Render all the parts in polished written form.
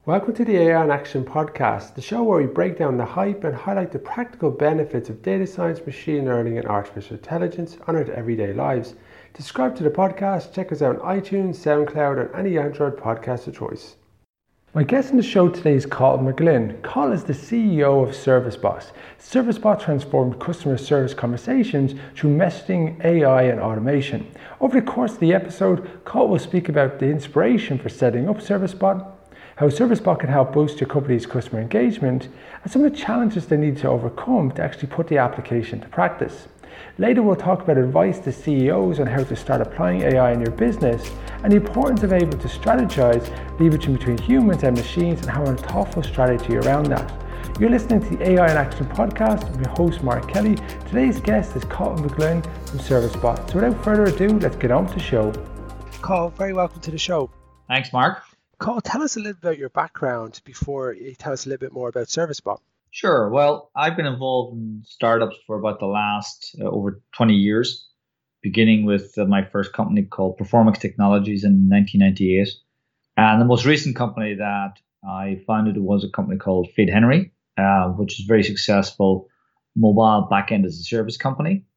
Welcome to the AI in Action podcast, the show where we break down the hype and highlight the practical benefits of data science, machine learning, and artificial intelligence on our everyday lives. To subscribe to the podcast, check us out on iTunes, SoundCloud, and any Android podcast of choice. My guest on the show today is Cathal McGlynn. Cathal is the CEO of ServiceBot. ServiceBot transformed customer service conversations through messaging, AI, and automation. Over the course of the episode, Cathal will speak about the inspiration for setting up ServiceBot, how ServiceBot can help boost your company's customer engagement, and some of the challenges they need to overcome to actually put the application to practice. Later, we'll talk about advice to CEOs on how to start applying AI in your business and the importance of able to strategize, leveraging between humans and machines, and having a thoughtful strategy around that. You're listening to the AI in Action podcast with your host, Mark Kelly. Today's guest is Cathal McGlynn from ServiceBot. So without further ado, let's get on with the show. Cathal, very welcome to the show. Thanks, Mark. Cathal, tell us a little about your background before you tell us a little bit more about ServiceBot. Sure. Well, I've been involved in startups for about the last over 20 years, beginning with my first company called Performix Technologies in 1998. And the most recent company that I founded was a company called Fade Henry, which is a very successful mobile backend as a service company.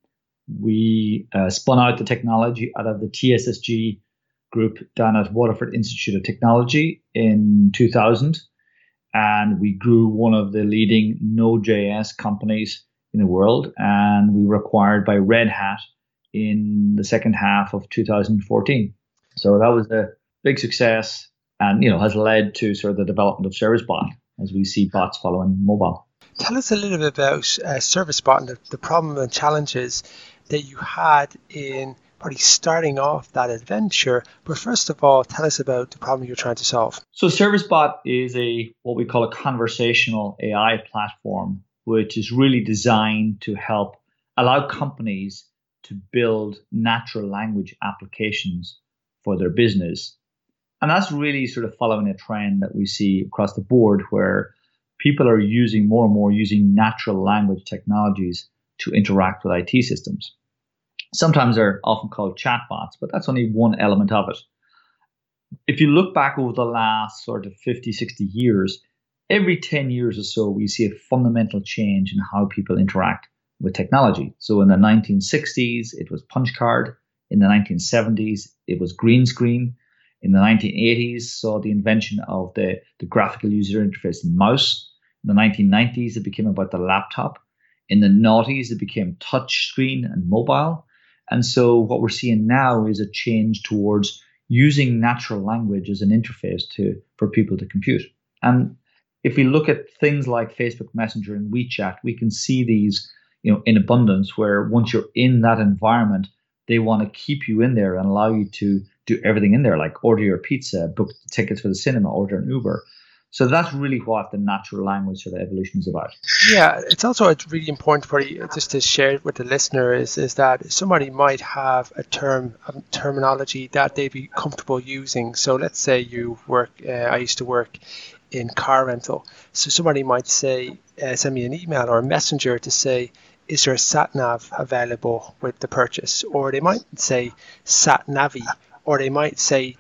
We spun out the technology out of the TSSG group down at Waterford Institute of Technology in 2000. And we grew one of the leading Node.js companies in the world. And we were acquired by Red Hat in the second half of 2014. So that was a big success and, has led to sort of the development of ServiceBot as we see bots following mobile. Tell us a little bit about ServiceBot and the problem and challenges that you had in probably starting off that adventure. But first of all, tell us about the problem you're trying to solve. So ServiceBot is what we call a conversational AI platform, which is really designed to help allow companies to build natural language applications for their business. And that's really sort of following a trend that we see across the board where people are using more and more using natural language technologies to interact with IT systems. Sometimes they're often called chatbots, but that's only one element of it. If you look back over the last sort of 50, 60 years, every 10 years or so, we see a fundamental change in how people interact with technology. So in the 1960s, it was punch card. In the 1970s, it was green screen. In the 1980s, saw the invention of the graphical user interface and mouse. In the 1990s, it became about the laptop. In the noughties, it became touch screen and mobile. And so what we're seeing now is a change towards using natural language as an interface for people to compute. And if we look at things like Facebook Messenger and WeChat, we can see these, in abundance where once you're in that environment, they want to keep you in there and allow you to do everything in there, like order your pizza, book tickets for the cinema, order an Uber. So that's really what the natural language sort of evolution is about. Yeah, it's also really important for you just to share with the listener is that somebody might have a terminology that they'd be comfortable using. So let's say you work, I used to work in car rental. So somebody might say, send me an email or a messenger to say, is there a sat nav available with the purchase? Or they might say sat navi, or they might say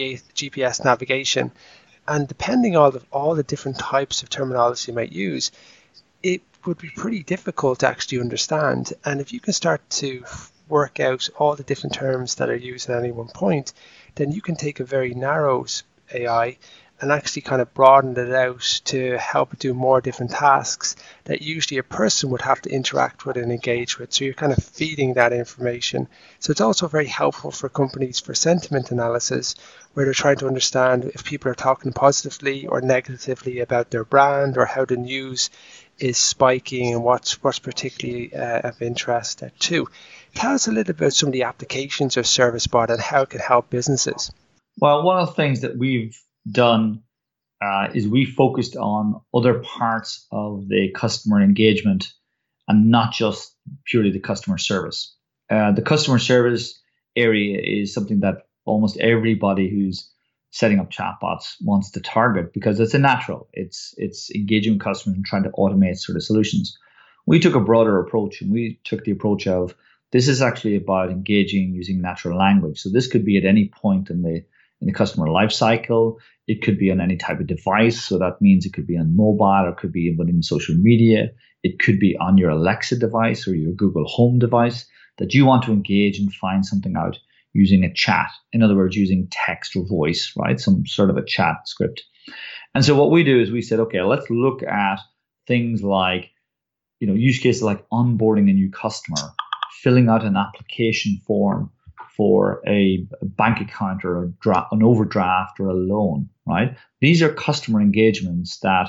GPS navigation. And depending on all the different types of terminology you might use, it would be pretty difficult to actually understand. And if you can start to work out all the different terms that are used at any one point, then you can take a very narrow AI and actually kind of broaden it out to help it do more different tasks that usually a person would have to interact with and engage with. So you're kind of feeding that information. So it's also very helpful for companies for sentiment analysis, where they're trying to understand if people are talking positively or negatively about their brand or how the news is spiking and what's particularly of interest too. Tell us a little bit about some of the applications of ServiceBot and how it can help businesses. Well, one of the things that we've done is we focused on other parts of the customer engagement and not just purely the customer service. The customer service area is something that almost everybody who's setting up chatbots wants to target because it's a natural. It's engaging with customers and trying to automate sort of solutions. We took a broader approach, and we took the approach of this is actually about engaging using natural language. So this could be at any point in in the customer life cycle. It could be on any type of device. So that means it could be on mobile, or it could be within social media. It could be on your Alexa device or your Google Home device that you want to engage and find something out using a chat. In other words, using text or voice, right? Some sort of a chat script. And so what we do is we said, okay, let's look at things like, use cases like onboarding a new customer, filling out an application form for a bank account or an overdraft or a loan, right? These are customer engagements that,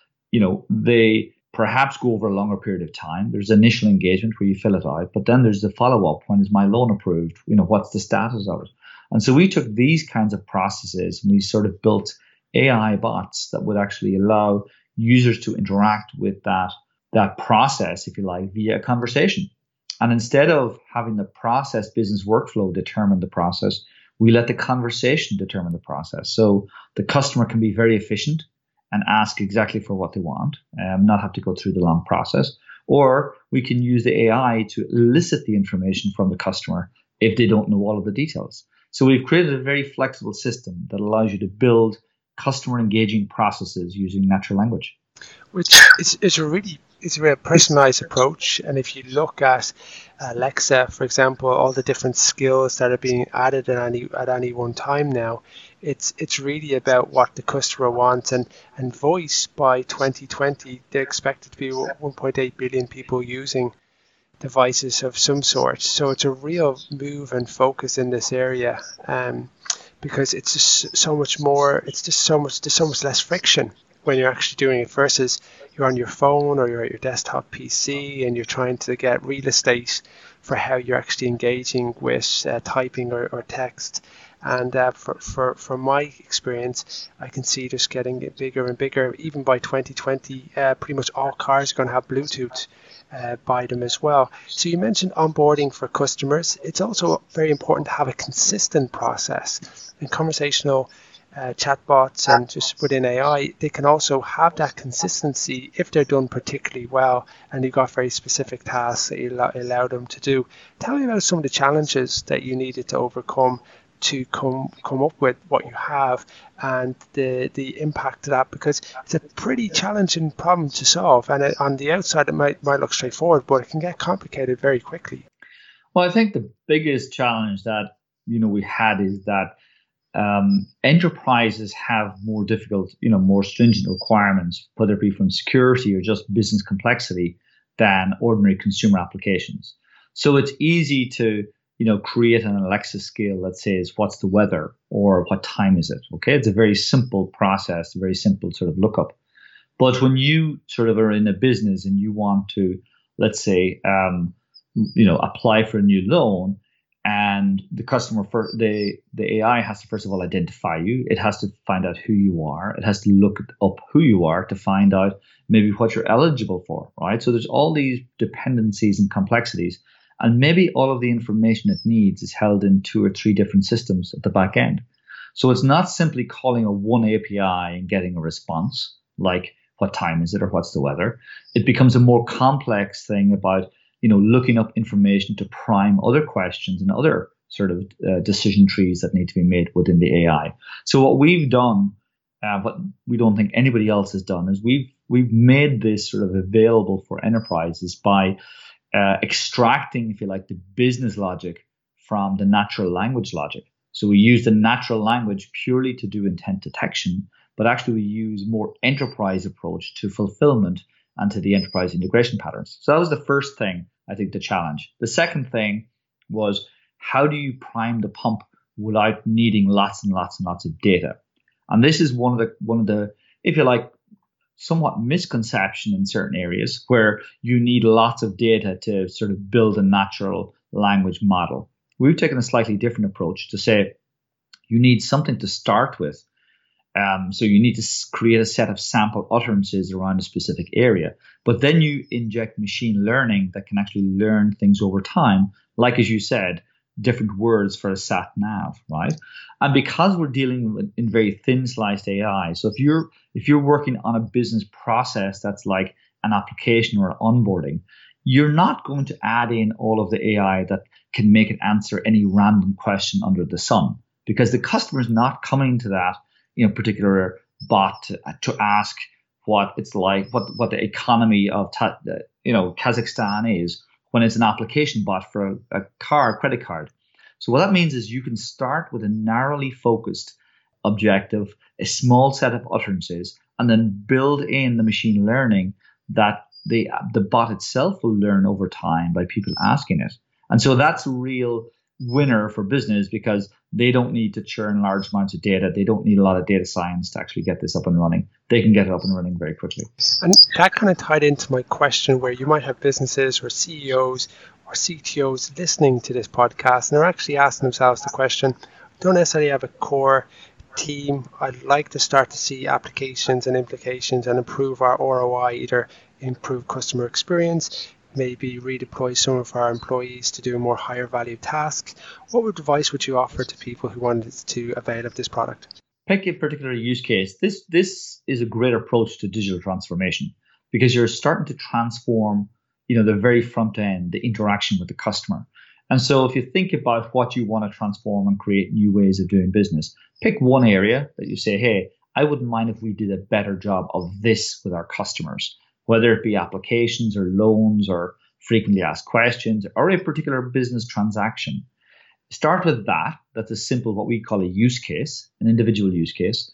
they perhaps go over a longer period of time. There's initial engagement where you fill it out, but then there's the follow-up. When is my loan approved? What's the status of it? And so we took these kinds of processes and we sort of built AI bots that would actually allow users to interact with that process, if you like, via a conversation. And instead of having the process business workflow determine the process, we let the conversation determine the process. So the customer can be very efficient and ask exactly for what they want, not have to go through the long process. Or we can use the AI to elicit the information from the customer if they don't know all of the details. So we've created a very flexible system that allows you to build customer engaging processes using natural language. Which is a really personalized approach. And if you look at Alexa, for example, all the different skills that are being added at any one time now, it's really about what the customer wants. And voice by 2020, they're expected to be 1.8 billion people using devices of some sort. So it's a real move and focus in this area. Because it's just so much more, there's so much less friction when you're actually doing it versus you're on your phone or you're at your desktop PC and you're trying to get real estate for how you're actually engaging with typing or text. And from my experience, I can see just getting it bigger and bigger. Even by 2020, pretty much all cars are going to have Bluetooth by them as well. So you mentioned onboarding for customers. It's also very important to have a consistent process. In conversational chatbots and just within AI, they can also have that consistency if they're done particularly well and you've got very specific tasks that you allow them to do. Tell me about some of the challenges that you needed to overcome to come up with what you have and the impact of that, because it's a pretty challenging problem to solve, and on the outside it might look straightforward, but it can get complicated very quickly. Well, I think the biggest challenge that we had is that enterprises have more difficult, more stringent requirements, whether it be from security or just business complexity, than ordinary consumer applications. So it's easy to create an Alexa skill that says, what's the weather or what time is it? Okay, it's a very simple process, a very simple sort of lookup. But when you sort of are in a business and you want to, let's say, apply for a new loan, and the customer, the AI has to first of all identify you. It has to find out who you are. It has to look up who you are to find out maybe what you're eligible for, right? So there's all these dependencies and complexities. And maybe all of the information it needs is held in 2 or 3 different systems at the back end. So it's not simply calling a one API and getting a response like what time is it or what's the weather. It becomes a more complex thing about looking up information to prime other questions and other sort of decision trees that need to be made within the AI. So what we've done, what we don't think anybody else has done, is we've made this sort of available for enterprises by extracting, if you like, the business logic from the natural language logic. So we use the natural language purely to do intent detection, but actually we use more enterprise approach to fulfillment and to the enterprise integration patterns. So that was the first thing, I think, the challenge. The second thing was, how do you prime the pump without needing lots and lots and lots of data? And this is one of the, if you like, somewhat misconception in certain areas where you need lots of data to sort of build a natural language model. We've taken a slightly different approach to say you need something to start with. So you need to create a set of sample utterances around a specific area, but then you inject machine learning that can actually learn things over time, like, as you said, different words for a sat nav, right? And because we're dealing in very thin sliced AI, so if you're working on a business process that's like an application or onboarding, you're not going to add in all of the AI that can make it answer any random question under the sun. because the customer is not coming to that particular bot to ask what it's like, what the economy of Kazakhstan is when it's an application bot for a credit card. So what that means is you can start with a narrowly focused objective, a small set of utterances, and then build in the machine learning that the bot itself will learn over time by people asking it. And so that's a real winner for business because they don't need to churn large amounts of data. They don't need a lot of data science to actually get this up and running. They can get it up and running very quickly. And that kind of tied into my question where you might have businesses or CEOs or CTOs listening to this podcast and they're actually asking themselves the question, don't necessarily have a core team. I'd like to start to see applications and implications and improve our ROI, either improve customer experience, maybe redeploy some of our employees to do more higher value tasks. What advice would you offer to people who wanted to avail of this product? Pick a particular use case. This is a great approach to digital transformation because you're starting to transform, the very front end, the interaction with the customer. And so if you think about what you want to transform and create new ways of doing business, pick one area that you say, hey, I wouldn't mind if we did a better job of this with our customers, whether it be applications or loans or frequently asked questions or a particular business transaction. Start with that. That's a simple, what we call a use case, an individual use case.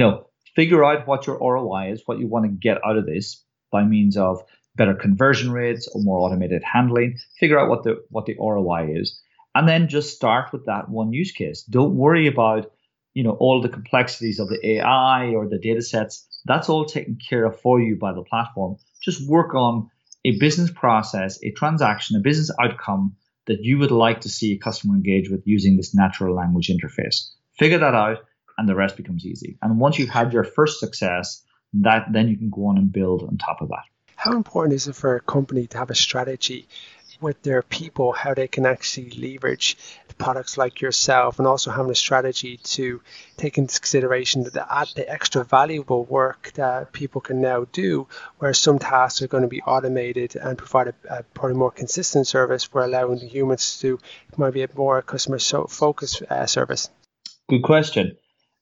Figure out what your ROI is, what you want to get out of this by means of better conversion rates or more automated handling. Figure out what the ROI is, and then just start with that one use case. Don't worry about all the complexities of the AI or the data sets. That's all taken care of for you by the platform. Just work on a business process, a transaction, a business outcome that you would like to see a customer engage with using this natural language interface. Figure that out, and the rest becomes easy. And once you've had your first success, then you can go on and build on top of that. How important is it for a company to have a strategy with their people, how they can actually leverage products like yourself, and also having a strategy to take into consideration that the extra valuable work that people can now do, where some tasks are going to be automated and provide a probably more consistent service, where allowing the humans to might be a more customer focused service? Good question.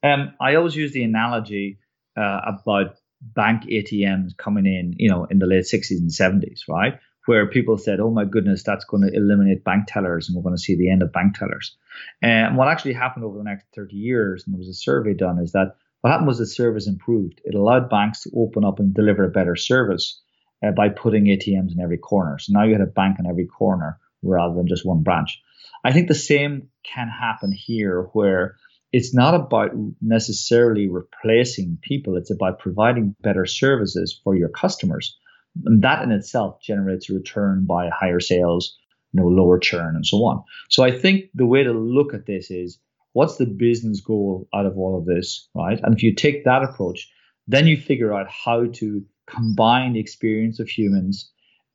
I always use the analogy about bank ATMs coming in the late 60s and 70s, right? Where people said, oh my goodness, that's going to eliminate bank tellers and we're going to see the end of bank tellers. And what actually happened over the next 30 years, and there was a survey done, is that what happened was the service improved. It allowed banks to open up and deliver a better service by putting ATMs in every corner. So now you had a bank in every corner rather than just one branch. I think the same can happen here, where it's not about necessarily replacing people. It's about providing better services for your customers. And that in itself generates a return by higher sales, lower churn, and so on. So I think the way to look at this is, what's the business goal out of all of this, right? And if you take that approach, then you figure out how to combine the experience of humans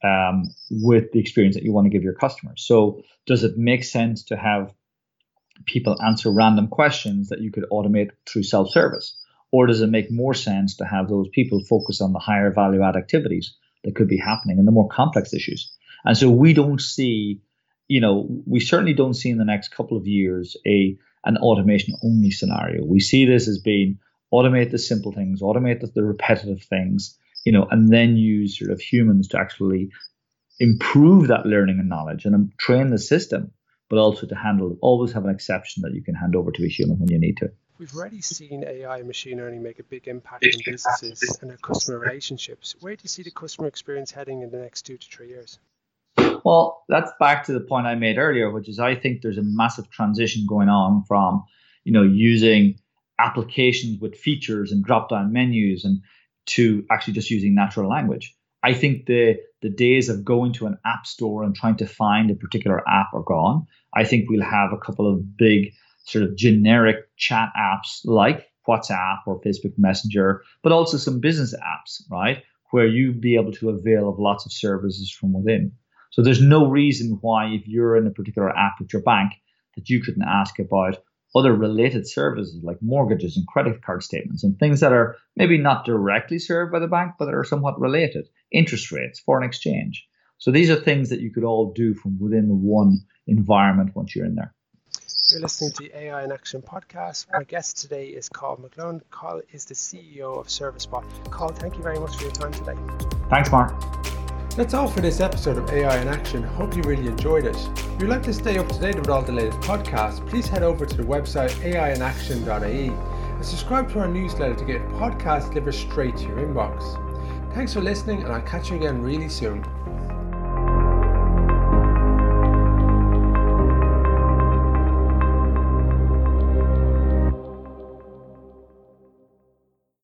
with the experience that you want to give your customers. So does it make sense to have people answer random questions that you could automate through self-service? Or does it make more sense to have those people focus on the higher value add activities that could be happening and the more complex issues? And so we don't see, we certainly don't see in the next couple of years an automation only scenario. We see this as being automate the simple things, automate the repetitive things, and then use sort of humans to actually improve that learning and knowledge and train the system, but also to always have an exception that you can hand over to a human when you need to. We've already seen AI and machine learning make a big impact on businesses and their customer relationships. Where do you see the customer experience heading in the next 2 to 3 years? Well, that's back to the point I made earlier, which is I think there's a massive transition going on from, using applications with features and drop-down menus and to actually just using natural language. I think the days of going to an app store and trying to find a particular app are gone. I think we'll have a couple of big sort of generic chat apps like WhatsApp or Facebook Messenger, but also some business apps, right, where you'd be able to avail of lots of services from within. So there's no reason why, if you're in a particular app with your bank, that you couldn't ask about other related services like mortgages and credit card statements and things that are maybe not directly served by the bank, but that are somewhat related. Interest rates, foreign exchange. So these are things that you could all do from within the one environment once you're in there. You're listening to the AI in Action podcast. My guest today is Carl McGlone. Carl is the CEO of ServiceBot. Carl, thank you very much for your time today. Thanks, Mark. That's all for this episode of AI in Action. Hope you really enjoyed it. If you'd like to stay up to date with all the latest podcasts, please head over to the website aiinaction.ie and subscribe to our newsletter to get podcasts delivered straight to your inbox. Thanks for listening, and I'll catch you again really soon.